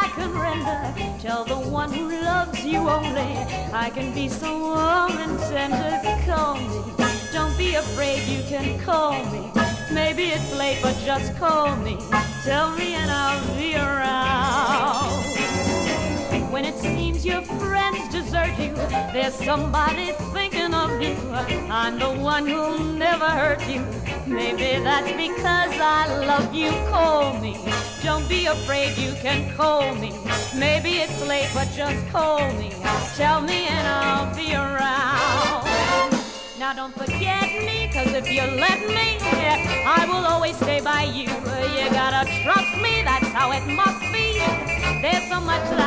can render. Tell the one who loves you only I can be so warm and tender. Call me, don't be afraid, you can call me. Maybe it's late, but just call me. Tell me and I'll be around. When it seems your friends desert you, there's somebody thinking of you. I'm the one who'll never hurt you. Maybe that's because I love you. Call me, don't be afraid, you can call me. Maybe it's late, but just call me. Tell me and I'll be around. Now don't forget me, 'cause if you let me, I will always stay by you. You gotta trust me, that's how it must be. There's so much